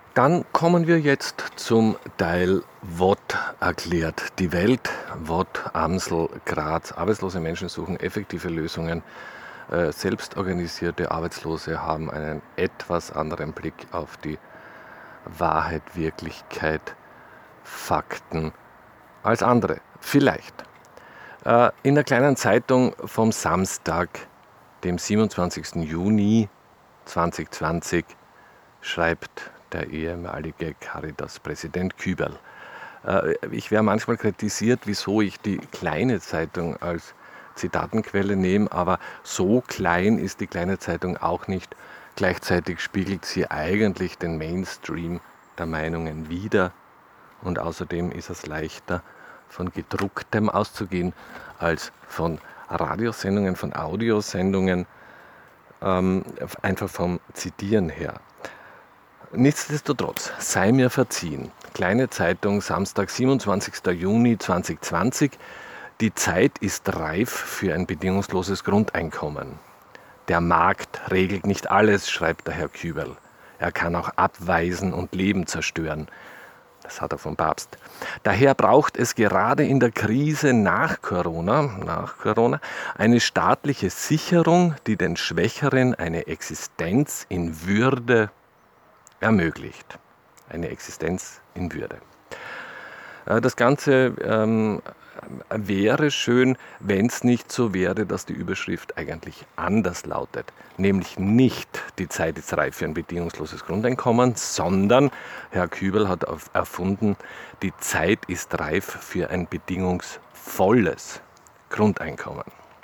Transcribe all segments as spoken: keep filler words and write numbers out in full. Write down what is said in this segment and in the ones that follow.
Dann kommen wir jetzt zum Teil W O T erklärt die Welt. W O T, Amsel, Graz. Arbeitslose Menschen suchen effektive Lösungen. Äh, selbstorganisierte Arbeitslose haben einen etwas anderen Blick auf die Wahrheit, Wirklichkeit, Fakten als andere. Vielleicht. Äh, in der kleinen Zeitung vom Samstag, dem siebenundzwanzigsten Juni zweitausendzwanzig, schreibt der ehemalige Caritas-Präsident Küberl. Äh, ich werde manchmal kritisiert, wieso ich die kleine Zeitung als Zitatenquelle nehme, aber so klein ist die kleine Zeitung auch nicht. Gleichzeitig spiegelt sie eigentlich den Mainstream der Meinungen wider und außerdem ist es leichter, von gedrucktem auszugehen, als von Radiosendungen, von Audiosendungen, ähm, einfach vom Zitieren her. Nichtsdestotrotz, sei mir verziehen. Kleine Zeitung, Samstag, siebenundzwanzigsten Juni zweitausendzwanzig. Die Zeit ist reif für ein bedingungsloses Grundeinkommen. Der Markt regelt nicht alles, schreibt der Herr Küberl. Er kann auch abweisen und Leben zerstören. Das hat er vom Papst. Daher braucht es gerade in der Krise nach Corona, nach Corona eine staatliche Sicherung, die den Schwächeren eine Existenz in Würde ermöglicht. Eine Existenz in Würde. Das Ganze ähm, wäre schön, wenn es nicht so wäre, dass die Überschrift eigentlich anders lautet. Nämlich nicht, die Zeit ist reif für ein bedingungsloses Grundeinkommen, sondern Herr Küberl hat erfunden, die Zeit ist reif für ein bedingungsvolles Grundeinkommen.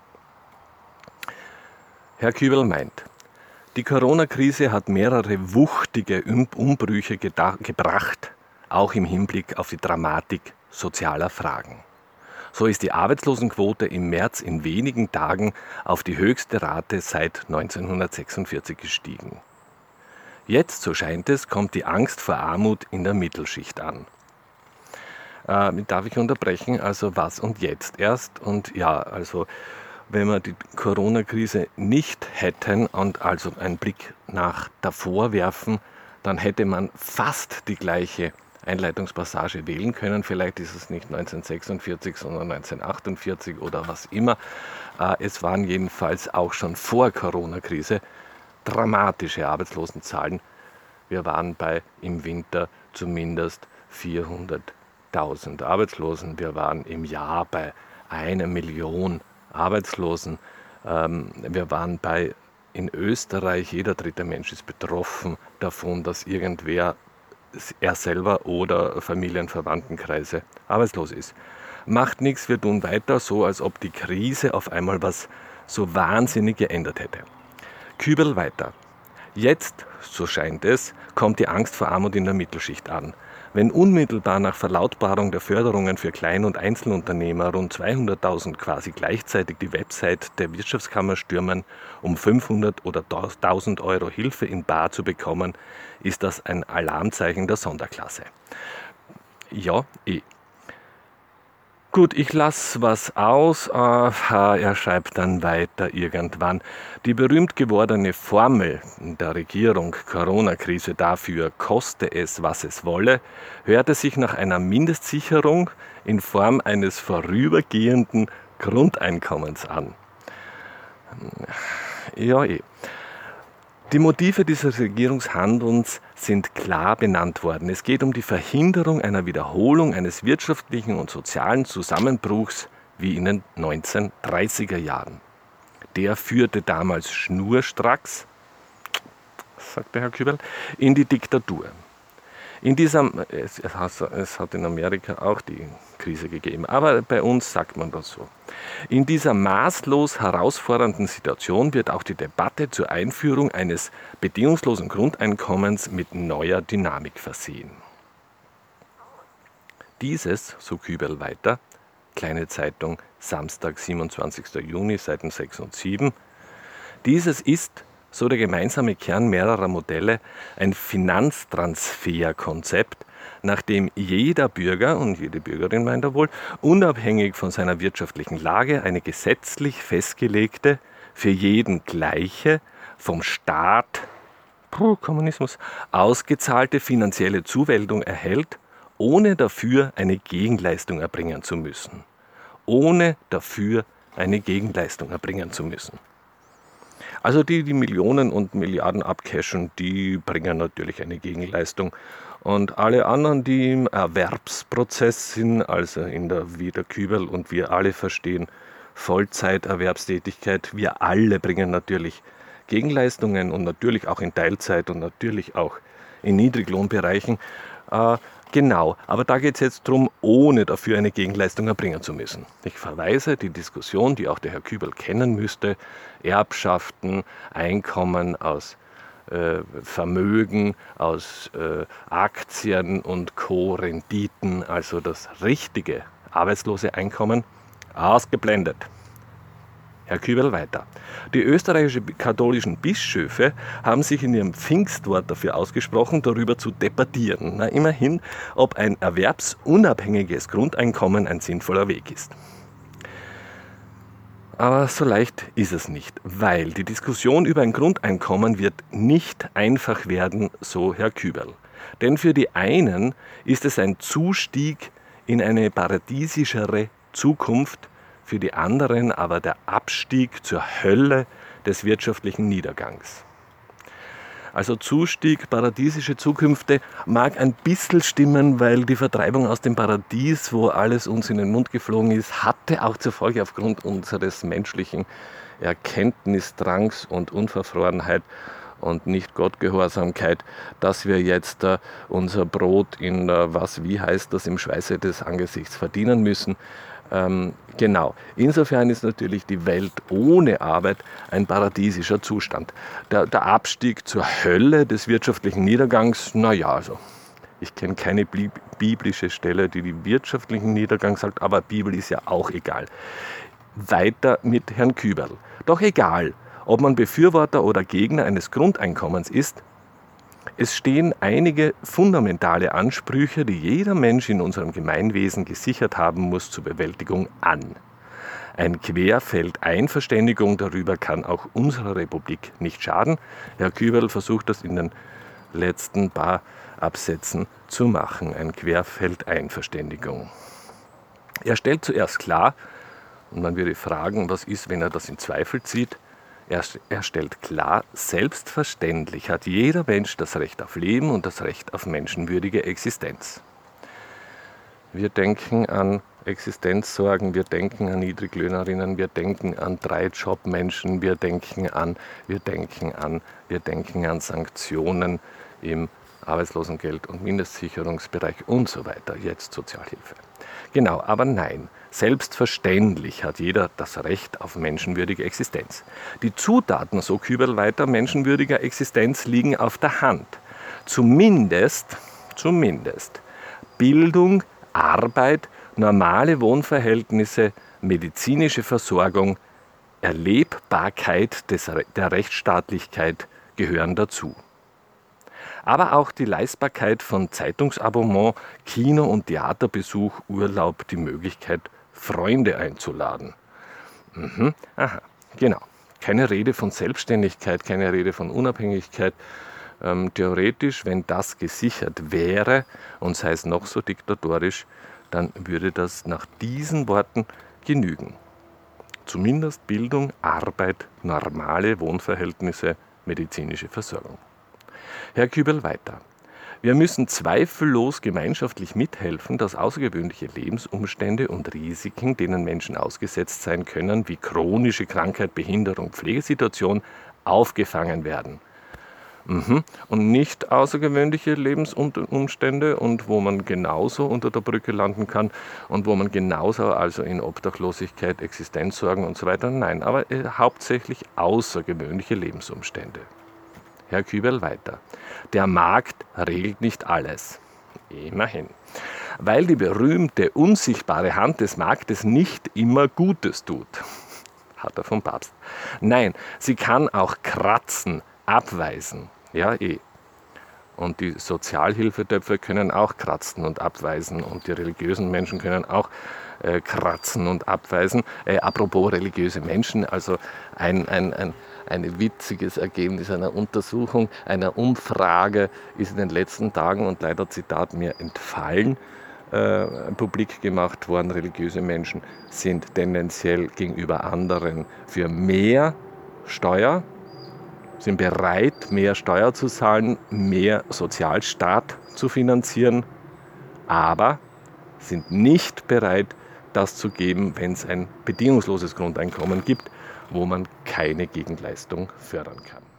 Herr Küberl meint, die Corona-Krise hat mehrere wuchtige Umbrüche gebracht, auch im Hinblick auf die Dramatik sozialer Fragen. So ist die Arbeitslosenquote im März in wenigen Tagen auf die höchste Rate seit neunzehnhundertsechsundvierzig gestiegen. Jetzt, so scheint es, kommt die Angst vor Armut in der Mittelschicht an. Äh, darf ich unterbrechen? Also was und jetzt erst? Und ja, also wenn wir die Corona-Krise nicht hätten und also einen Blick nach davor werfen, dann hätte man fast die gleiche Einleitungspassage wählen können. Vielleicht ist es nicht neunzehnhundertsechsundvierzig, sondern neunzehnhundertachtundvierzig oder was immer. Es waren jedenfalls auch schon vor Corona-Krise dramatische Arbeitslosenzahlen. Wir waren bei im Winter zumindest vierhunderttausend Arbeitslosen. Wir waren im Jahr bei einer Million Arbeitslosen. Wir waren bei, in Österreich, jeder dritte Mensch ist betroffen davon, dass irgendwer, er selber oder Familienverwandtenkreise arbeitslos ist. Macht nichts, wir tun weiter so, als ob die Krise auf einmal was so wahnsinnig geändert hätte. Küberl weiter. Jetzt, so scheint es, kommt die Angst vor Armut in der Mittelschicht an. Wenn unmittelbar nach Verlautbarung der Förderungen für Klein- und Einzelunternehmer rund zweihunderttausend quasi gleichzeitig die Website der Wirtschaftskammer stürmen, um fünfhundert oder tausend Euro Hilfe in bar zu bekommen, ist das ein Alarmzeichen der Sonderklasse. Ja, eh. Gut, ich lasse was aus. Er schreibt dann weiter irgendwann. Die berühmt gewordene Formel der Regierung, Corona-Krise dafür, koste es, was es wolle, hörte sich nach einer Mindestsicherung in Form eines vorübergehenden Grundeinkommens an. Ja, eh. Die Motive dieses Regierungshandelns sind klar benannt worden. Es geht um die Verhinderung einer Wiederholung eines wirtschaftlichen und sozialen Zusammenbruchs wie in den neunzehnhundertdreißiger Jahren. Der führte damals schnurstracks, sagte Herr Küberl, in die Diktatur. In dieser, es, es hat in Amerika auch die Krise gegeben, aber bei uns sagt man das so. In dieser maßlos herausfordernden Situation wird auch die Debatte zur Einführung eines bedingungslosen Grundeinkommens mit neuer Dynamik versehen. Dieses, so Küberl weiter, kleine Zeitung, Samstag, siebenundzwanzigsten Juni, Seiten sechs und sieben, dieses ist, so der gemeinsame Kern mehrerer Modelle, ein Finanztransferkonzept, nach dem jeder Bürger und jede Bürgerin meint er wohl, unabhängig von seiner wirtschaftlichen Lage eine gesetzlich festgelegte, für jeden gleiche, vom Staat puh, Kommunismus, ausgezahlte finanzielle Zuwendung erhält, ohne dafür eine Gegenleistung erbringen zu müssen. Ohne dafür eine Gegenleistung erbringen zu müssen. Also die, die Millionen und Milliarden abcashen, die bringen natürlich eine Gegenleistung. Und alle anderen, die im Erwerbsprozess sind, also in der, wie der Kübel und wir alle verstehen, Vollzeiterwerbstätigkeit, wir alle bringen natürlich Gegenleistungen und natürlich auch in Teilzeit und natürlich auch in Niedriglohnbereichen. Äh, genau, aber da geht es jetzt darum, ohne dafür eine Gegenleistung erbringen zu müssen. Ich verweise die Diskussion, die auch der Herr Kübel kennen müsste, Erbschaften, Einkommen aus äh, Vermögen, aus äh, Aktien und Co. Renditen, also das richtige arbeitslose Einkommen, ausgeblendet. Herr Kübel weiter. Die österreichischen katholischen Bischöfe haben sich in ihrem Pfingstwort dafür ausgesprochen, darüber zu debattieren. Na, immerhin, ob ein erwerbsunabhängiges Grundeinkommen ein sinnvoller Weg ist. Aber so leicht ist es nicht, weil die Diskussion über ein Grundeinkommen wird nicht einfach werden, so Herr Kübel. Denn für die einen ist es ein Zustieg in eine paradiesischere Zukunft, für die anderen aber der Abstieg zur Hölle des wirtschaftlichen Niedergangs. Also Zustieg, paradiesische Zukünfte mag ein bisschen stimmen, weil die Vertreibung aus dem Paradies, wo alles uns in den Mund geflogen ist, hatte auch zur Folge aufgrund unseres menschlichen Erkenntnisdrangs und Unverfrorenheit und nicht Gottgehorsamkeit, dass wir jetzt uh, unser Brot in, uh, was, wie heißt das, im Schweiße des Angesichts verdienen müssen. Ähm, genau. Insofern ist natürlich die Welt ohne Arbeit ein paradiesischer Zustand. Der, der Abstieg zur Hölle des wirtschaftlichen Niedergangs, naja, also ich kenne keine biblische Stelle, die den wirtschaftlichen Niedergang sagt, aber Bibel ist ja auch egal. Weiter mit Herrn Kübel. Doch egal, ob man Befürworter oder Gegner eines Grundeinkommens ist, es stehen einige fundamentale Ansprüche, die jeder Mensch in unserem Gemeinwesen gesichert haben muss, zur Bewältigung an. Ein Querfeldeinverständigung darüber kann auch unserer Republik nicht schaden. Herr Kübel versucht das in den letzten paar Absätzen zu machen, ein Querfeldeinverständigung. Er stellt zuerst klar, und man würde fragen, was ist, wenn er das in Zweifel zieht, Er, er stellt klar, selbstverständlich hat jeder Mensch das Recht auf Leben und das Recht auf menschenwürdige Existenz. Wir denken an Existenzsorgen, wir denken an Niedriglöhnerinnen, wir denken an drei Jobmenschen, wir denken an, wir denken an, wir denken an Sanktionen im Arbeitslosengeld- und Mindestsicherungsbereich und so weiter, jetzt Sozialhilfe. Genau, aber nein, selbstverständlich hat jeder das Recht auf menschenwürdige Existenz. Die Zutaten, so Kübel weiter, menschenwürdiger Existenz liegen auf der Hand. Zumindest, zumindest Bildung, Arbeit, normale Wohnverhältnisse, medizinische Versorgung, Erlebbarkeit des, der Rechtsstaatlichkeit gehören dazu. Aber auch die Leistbarkeit von Zeitungsabonnement, Kino- und Theaterbesuch, Urlaub, die Möglichkeit, Freunde einzuladen. Mhm, aha, genau. Keine Rede von Selbstständigkeit, keine Rede von Unabhängigkeit. Ähm, theoretisch, wenn das gesichert wäre, und sei es noch so diktatorisch, dann würde das nach diesen Worten genügen. Zumindest Bildung, Arbeit, normale Wohnverhältnisse, medizinische Versorgung. Herr Kübel weiter. Wir müssen zweifellos gemeinschaftlich mithelfen, dass außergewöhnliche Lebensumstände und Risiken, denen Menschen ausgesetzt sein können, wie chronische Krankheit, Behinderung, Pflegesituation, aufgefangen werden. Mhm. Und nicht außergewöhnliche Lebensumstände und wo man genauso unter der Brücke landen kann und wo man genauso also in Obdachlosigkeit, Existenzsorgen und so weiter. Nein, aber äh, hauptsächlich außergewöhnliche Lebensumstände. Herr Kübel weiter. Der Markt regelt nicht alles. Immerhin. Weil die berühmte, unsichtbare Hand des Marktes nicht immer Gutes tut. Hat er vom Papst. Nein, sie kann auch kratzen, abweisen. Ja, eh. Und die Sozialhilfetöpfe können auch kratzen und abweisen und die religiösen Menschen können auch äh, kratzen und abweisen. Äh, apropos religiöse Menschen, also ein, ein, ein, Ein witziges Ergebnis einer Untersuchung, einer Umfrage ist in den letzten Tagen und leider Zitat mir entfallen, äh, publik gemacht worden. Religiöse Menschen sind tendenziell gegenüber anderen für mehr Steuer, sind bereit, mehr Steuer zu zahlen, mehr Sozialstaat zu finanzieren, aber sind nicht bereit, das zu geben, wenn es ein bedingungsloses Grundeinkommen gibt, wo man keine Gegenleistung fördern kann.